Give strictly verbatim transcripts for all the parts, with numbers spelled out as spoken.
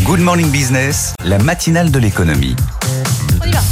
Good Morning Business, la matinale de l'économie. On y va.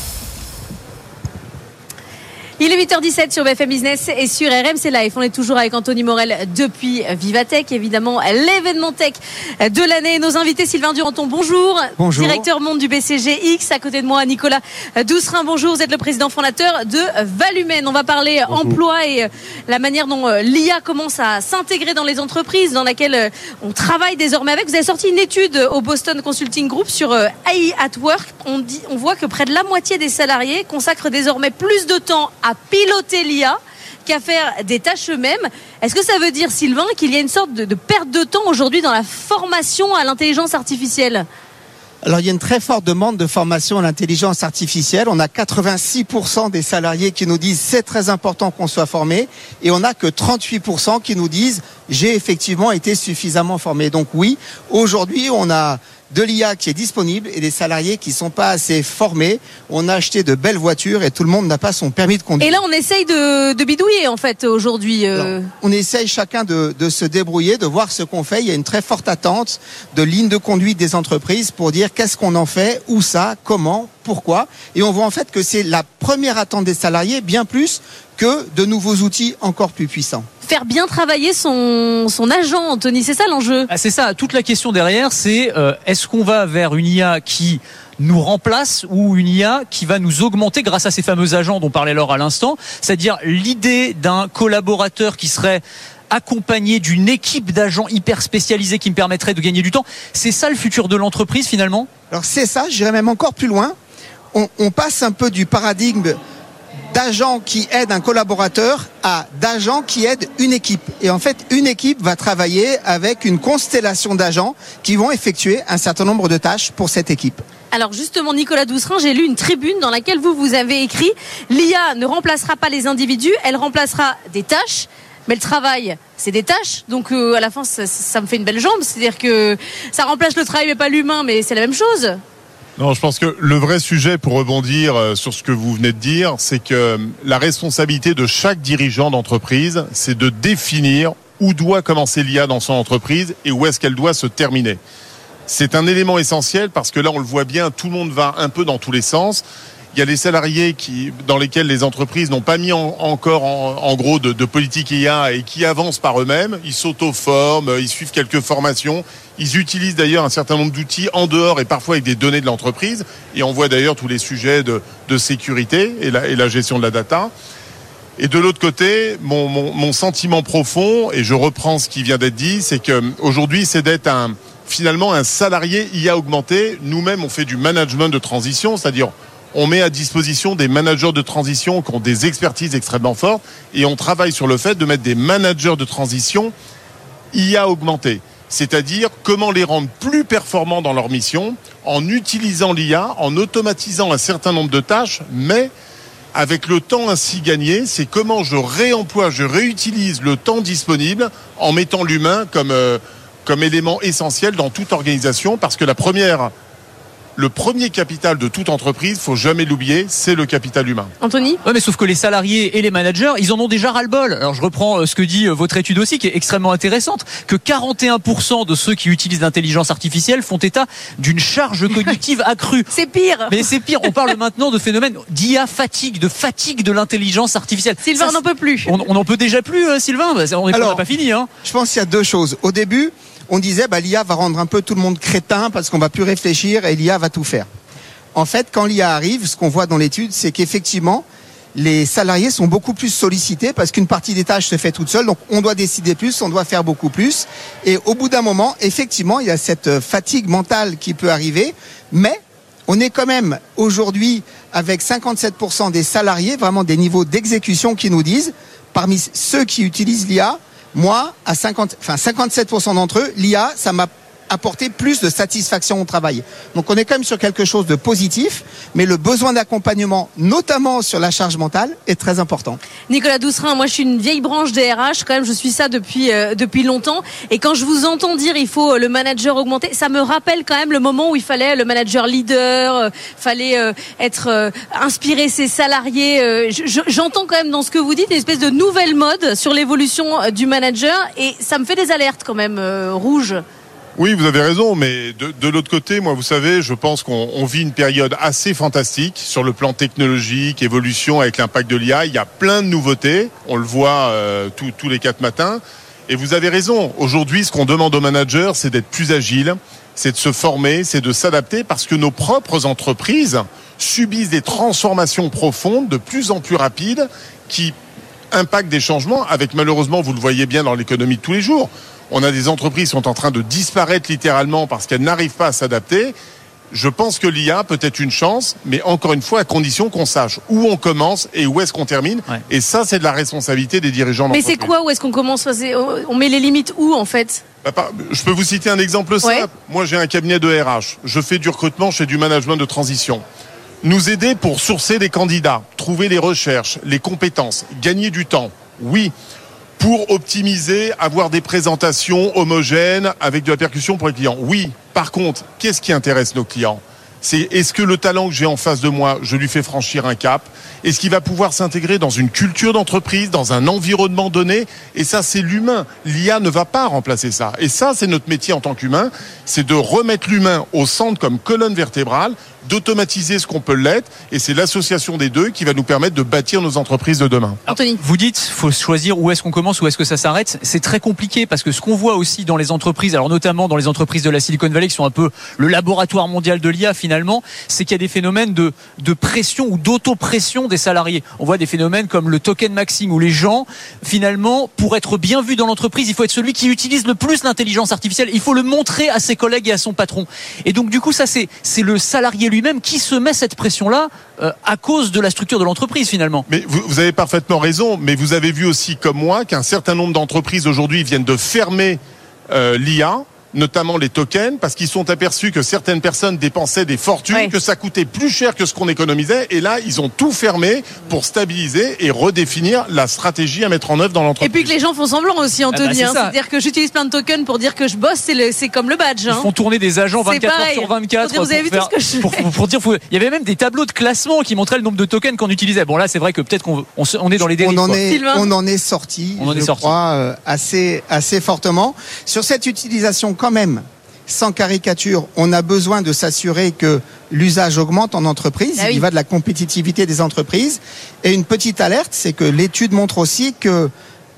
Il est huit heures dix-sept sur B F M Business et sur R M C Live. On est toujours avec Anthony Morel depuis Vivatech, évidemment l'événement tech de l'année. Nos invités, Sylvain Duranton, bonjour. Bonjour. Directeur monde du B C G X. À côté de moi, Nicolas Doucerin, bonjour. Vous êtes le président fondateur de Valumen. On va parler bonjour. Emploi et la manière dont l'I A commence à s'intégrer dans les entreprises dans laquelle on travaille désormais avec. Vous avez sorti une étude au Boston Consulting Group sur A I at Work. On, dit, on voit que près de la moitié des salariés consacrent désormais plus de temps à piloter l'I A qu'à faire des tâches eux-mêmes. Est-ce que ça veut dire, Sylvain, qu'il y a une sorte de, de perte de temps aujourd'hui dans la formation à l'intelligence artificielle ? Alors, il y a une très forte demande de formation à l'intelligence artificielle. On a quatre-vingt-six pour cent des salariés qui nous disent c'est très important qu'on soit formé, et on n'a que trente-huit pour cent qui nous disent j'ai effectivement été suffisamment formé. Donc oui, aujourd'hui, on a de l'I A qui est disponible et des salariés qui ne sont pas assez formés. On a acheté de belles voitures et tout le monde n'a pas son permis de conduire. Et là, on essaye de, de bidouiller, en fait, aujourd'hui. Euh... Alors, on essaye chacun de, de se débrouiller, de voir ce qu'on fait. Il y a une très forte attente de ligne de conduite des entreprises pour dire qu'est-ce qu'on en fait, où ça, comment, pourquoi. Et on voit en fait que c'est la première attente des salariés, bien plus que de nouveaux outils encore plus puissants. Faire bien travailler son, son agent, Anthony, c'est ça l'enjeu. Ah, c'est ça, toute la question derrière, c'est euh, est-ce qu'on va vers une I A qui nous remplace ou une I A qui va nous augmenter grâce à ces fameux agents dont parlait Laure à l'instant, c'est-à-dire l'idée d'un collaborateur qui serait accompagné d'une équipe d'agents hyper spécialisés qui me permettrait de gagner du temps. C'est ça le futur de l'entreprise finalement ? Alors c'est ça, j'irais même encore plus loin. On, on passe un peu du paradigme d'agents qui aident un collaborateur à d'agents qui aident une équipe. Et en fait, une équipe va travailler avec une constellation d'agents qui vont effectuer un certain nombre de tâches pour cette équipe. Alors justement, Nicolas Doucerin, j'ai lu une tribune dans laquelle vous, vous avez écrit « L'I A ne remplacera pas les individus, elle remplacera des tâches ». Mais le travail, c'est des tâches, donc euh, à la fin, ça, ça me fait une belle jambe. C'est-à-dire que ça remplace le travail, mais pas l'humain, mais c'est la même chose. Non, je pense que le vrai sujet, pour rebondir sur ce que vous venez de dire, c'est que la responsabilité de chaque dirigeant d'entreprise, c'est de définir où doit commencer l'I A dans son entreprise et où est-ce qu'elle doit se terminer. C'est un élément essentiel parce que là, on le voit bien, tout le monde va un peu dans tous les sens. Il y a les salariés qui, dans lesquels les entreprises n'ont pas mis en, encore en, en gros de, de politique I A et qui avancent par eux-mêmes. Ils s'auto-forment, ils suivent quelques formations. Ils utilisent d'ailleurs un certain nombre d'outils en dehors et parfois avec des données de l'entreprise. Et on voit d'ailleurs tous les sujets de, de sécurité et la, et la gestion de la data. Et de l'autre côté, mon, mon, mon sentiment profond, et je reprends ce qui vient d'être dit, c'est qu'aujourd'hui, c'est d'être un, finalement un salarié I A augmenté. Nous-mêmes, on fait du management de transition, c'est-à-dire on met à disposition des managers de transition qui ont des expertises extrêmement fortes et on travaille sur le fait de mettre des managers de transition I A augmentés. C'est-à-dire comment les rendre plus performants dans leur mission en utilisant l'I A, en automatisant un certain nombre de tâches, mais avec le temps ainsi gagné, c'est comment je réemploie, je réutilise le temps disponible en mettant l'humain comme, euh, comme élément essentiel dans toute organisation, parce que la première... Le premier capital de toute entreprise, faut jamais l'oublier, c'est le capital humain. Anthony ? Ouais, mais sauf que les salariés et les managers, ils en ont déjà ras-le-bol. Alors je reprends ce que dit votre étude aussi, qui est extrêmement intéressante, que quarante et un pour cent de ceux qui utilisent l'intelligence artificielle font état d'une charge cognitive accrue. C'est pire. Mais c'est pire. On parle maintenant de phénomènes d'I A fatigue, de fatigue de l'intelligence artificielle. Sylvain, on n'en peut plus. On n'en peut déjà plus, euh, Sylvain. On n'est pas fini. Hein. Je pense qu'il y a deux choses. Au début, on disait bah, l'I A va rendre un peu tout le monde crétin parce qu'on va plus réfléchir et l'I A va tout faire. En fait, quand l'I A arrive, ce qu'on voit dans l'étude, c'est qu'effectivement, les salariés sont beaucoup plus sollicités parce qu'une partie des tâches se fait toute seule. Donc, on doit décider plus, on doit faire beaucoup plus. Et au bout d'un moment, effectivement, il y a cette fatigue mentale qui peut arriver. Mais on est quand même aujourd'hui avec cinquante-sept pour cent des salariés, vraiment des niveaux d'exécution qui nous disent, parmi ceux qui utilisent l'I A, moi, à cinquante, enfin cinquante-sept pour cent d'entre eux, l'I A, ça m'a apporter plus de satisfaction au travail. Donc on est quand même sur quelque chose de positif, mais le besoin d'accompagnement, notamment sur la charge mentale, est très important. Nicolas Doucerin, moi je suis une vieille branche des R H, quand même je suis ça depuis euh, depuis longtemps, et quand je vous entends dire il faut le manager augmenter, ça me rappelle quand même le moment où il fallait le manager leader, euh, fallait euh, être euh, inspirer ses salariés. Euh, je, j'entends quand même dans ce que vous dites une espèce de nouvelle mode sur l'évolution du manager, et ça me fait des alertes quand même euh, rouges. Oui, vous avez raison, mais de, de l'autre côté, moi, vous savez, je pense qu'on on vit une période assez fantastique sur le plan technologique, évolution avec l'impact de l'I A. Il y a plein de nouveautés, on le voit euh, tous, tous les quatre matins. Et vous avez raison, aujourd'hui, ce qu'on demande aux managers, c'est d'être plus agiles, c'est de se former, c'est de s'adapter, parce que nos propres entreprises subissent des transformations profondes, de plus en plus rapides, qui impactent des changements, avec malheureusement, vous le voyez bien dans l'économie de tous les jours, on a des entreprises qui sont en train de disparaître littéralement parce qu'elles n'arrivent pas à s'adapter. Je pense que l'I A peut être une chance, mais encore une fois, à condition qu'on sache où on commence et où est-ce qu'on termine. Ouais. Et ça, c'est de la responsabilité des dirigeants d'entreprise. Mais c'est quoi, où est-ce qu'on commence? On met les limites où, en fait? Je peux vous citer un exemple simple. Ouais. Moi, j'ai un cabinet de R H. Je fais du recrutement, je fais du management de transition. Nous aider pour sourcer des candidats, trouver les recherches, les compétences, gagner du temps. Oui. Pour optimiser, avoir des présentations homogènes avec de la percussion pour les clients. Oui, par contre, qu'est-ce qui intéresse nos clients ? C'est est-ce que le talent que j'ai en face de moi, je lui fais franchir un cap ? Est-ce qu'il va pouvoir s'intégrer dans une culture d'entreprise, dans un environnement donné ? Et ça, c'est l'humain. L'I A ne va pas remplacer ça. Et ça, c'est notre métier en tant qu'humain, c'est de remettre l'humain au centre comme colonne vertébrale, d'automatiser ce qu'on peut l'être, et c'est l'association des deux qui va nous permettre de bâtir nos entreprises de demain. Anthony. Vous dites, faut choisir où est-ce qu'on commence, où est-ce que ça s'arrête. C'est très compliqué parce que ce qu'on voit aussi dans les entreprises, alors notamment dans les entreprises de la Silicon Valley qui sont un peu le laboratoire mondial de l'I A finalement, c'est qu'il y a des phénomènes de, de pression ou d'auto-pression des salariés. On voit des phénomènes comme le token maxing où les gens, finalement, pour être bien vus dans l'entreprise, il faut être celui qui utilise le plus l'intelligence artificielle. Il faut le montrer à ses collègues et à son patron. Et donc du coup, ça c'est, c'est le salarié lui-même qui se met cette pression-là euh, à cause de la structure de l'entreprise finalement. Mais vous, vous avez parfaitement raison, mais vous avez vu aussi comme moi qu'un certain nombre d'entreprises aujourd'hui viennent de fermer euh, l'I A, notamment les tokens, parce qu'ils sont aperçus que certaines personnes dépensaient des fortunes, ouais. que ça coûtait plus cher que ce qu'on économisait, et là, ils ont tout fermé pour stabiliser et redéfinir la stratégie à mettre en œuvre dans l'entreprise. Et puis que les gens font semblant aussi, Anthony. Ah bah c'est hein, c'est-à-dire que j'utilise plein de tokens pour dire que je bosse, c'est, le, c'est comme le badge. Hein. Ils font tourner des agents vingt-quatre heures sur vingt-quatre. Pour dire, vous avez vu faire, tout ce que je pour, pour, pour dire, faut, il y avait même des tableaux de classement qui montraient le nombre de tokens qu'on utilisait. Bon là, c'est vrai que peut-être qu'on on, on est dans les dérives. On en est, on en est sorti, on en je est sorti. crois, euh, assez, assez fortement. Sur cette utilisation quand même, sans caricature, on a besoin de s'assurer que l'usage augmente en entreprise. Ah oui. Il va de la compétitivité des entreprises. Et une petite alerte, c'est que l'étude montre aussi que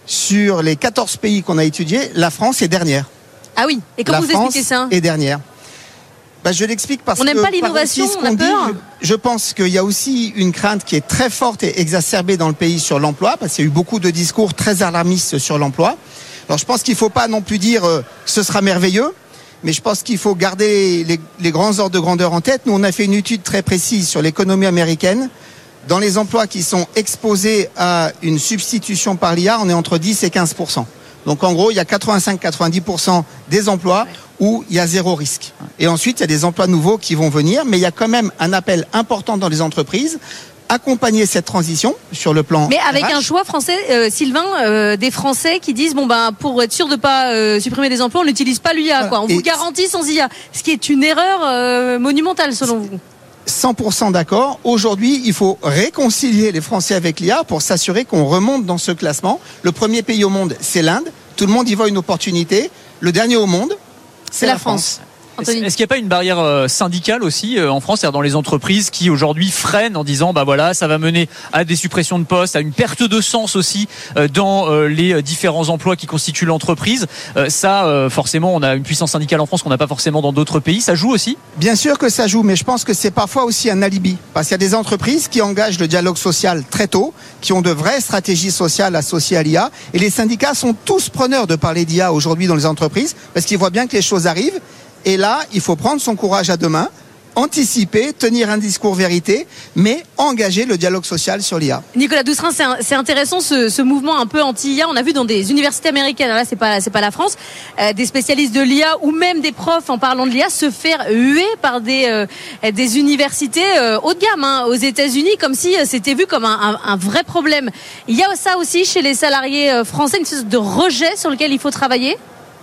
sur les quatorze pays qu'on a étudiés, la France est dernière. Ah oui. Et comment la vous France expliquez ça ? est dernière. Ben, je l'explique parce on que... n'aime pas l'innovation, ce on a qu'on peur. dit, je, je pense qu'il y a aussi une crainte qui est très forte et exacerbée dans le pays sur l'emploi, parce qu'il y a eu beaucoup de discours très alarmistes sur l'emploi. Alors je pense qu'il ne faut pas non plus dire euh, ce sera merveilleux. Mais je pense qu'il faut garder les, les grands ordres de grandeur en tête. Nous, on a fait une étude très précise sur l'économie américaine. Dans les emplois qui sont exposés à une substitution par l'I A, on est entre dix et quinze pour cent. Donc en gros, il y a quatre-vingt-cinq à quatre-vingt-dix pour cent des emplois où il y a zéro risque. Et ensuite, il y a des emplois nouveaux qui vont venir, mais il y a quand même un appel important dans les entreprises. Accompagner cette transition sur le plan mais avec R H. Un choix français, euh, Sylvain, euh, des Français qui disent bon ben pour être sûr de pas euh, supprimer des emplois, on n'utilise pas l'I A quoi. On Et vous garantit sans I A, ce qui est une erreur euh, monumentale selon vous. cent pour cent d'accord. Aujourd'hui, il faut réconcilier les Français avec l'I A pour s'assurer qu'on remonte dans ce classement. Le premier pays au monde, c'est l'Inde. Tout le monde y voit une opportunité. Le dernier au monde, c'est, c'est la, la France. France. Anthony. Est-ce qu'il n'y a pas une barrière euh, syndicale aussi euh, en France, c'est-à-dire dans les entreprises qui aujourd'hui freinent en disant bah voilà ça va mener à des suppressions de postes, à une perte de sens aussi euh, dans euh, les différents emplois qui constituent l'entreprise. Euh, ça euh, forcément on a une puissance syndicale en France qu'on n'a pas forcément dans d'autres pays. Ça joue aussi ? Bien sûr que ça joue, mais je pense que c'est parfois aussi un alibi parce qu'il y a des entreprises qui engagent le dialogue social très tôt, qui ont de vraies stratégies sociales associées à l'I A, et les syndicats sont tous preneurs de parler d'I A aujourd'hui dans les entreprises parce qu'ils voient bien que les choses arrivent. Et là, il faut prendre son courage à deux mains, anticiper, tenir un discours vérité, mais engager le dialogue social sur l'I A. Nicolas Dousserin, c'est, un, c'est intéressant ce, ce mouvement un peu anti-I A. On a vu dans des universités américaines, là c'est pas, c'est pas la France, euh, des spécialistes de l'I A ou même des profs en parlant de l'I A se faire huer par des, euh, des universités euh, haut de gamme hein, aux États-Unis, comme si c'était vu comme un, un, un vrai problème. Il y a ça aussi chez les salariés français, une sorte de rejet sur lequel il faut travailler ?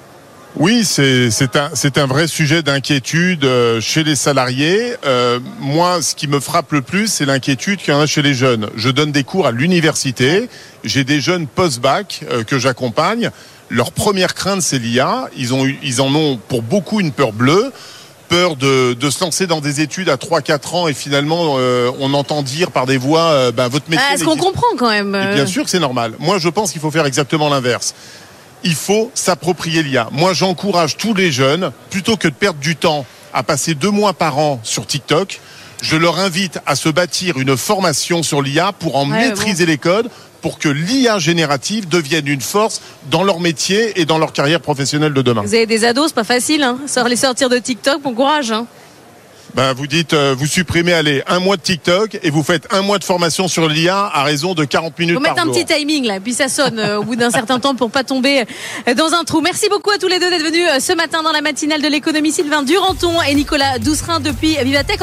Oui, c'est, c'est, un, c'est un vrai sujet d'inquiétude euh, chez les salariés. Euh, moi, ce qui me frappe le plus, c'est l'inquiétude qu'il y en a chez les jeunes. Je donne des cours à l'université, j'ai des jeunes post-bac euh, que j'accompagne. Leur première crainte, c'est l'I A. Ils, ont, ils en ont pour beaucoup une peur bleue. Peur de, de se lancer dans des études à trois quatre ans et finalement euh, on entend dire par des voix euh, ben, votre métier. Ah, est-ce qu'on comprend quand même Et bien sûr que c'est normal. Moi je pense qu'il faut faire exactement l'inverse. Il faut s'approprier l'I A. Moi j'encourage tous les jeunes, plutôt que de perdre du temps à passer deux mois par an sur TikTok, je leur invite à se bâtir une formation sur l'I A pour en ouais, maîtriser bon. les codes, pour que l'I A générative devienne une force dans leur métier et dans leur carrière professionnelle de demain. Vous avez des ados, c'est pas facile, hein. Sort les sortir de TikTok, bon courage. Hein. Ben, vous dites, euh, vous supprimez, allez, un mois de TikTok et vous faites un mois de formation sur l'I A à raison de quarante minutes Faut par mettre jour. un petit timing là, puis ça sonne euh, au bout d'un certain temps pour pas tomber euh, dans un trou. Merci beaucoup à tous les deux d'être venus euh, ce matin dans la matinale de l'économie. Sylvain Duranton et Nicolas Doucerin depuis Vivatech.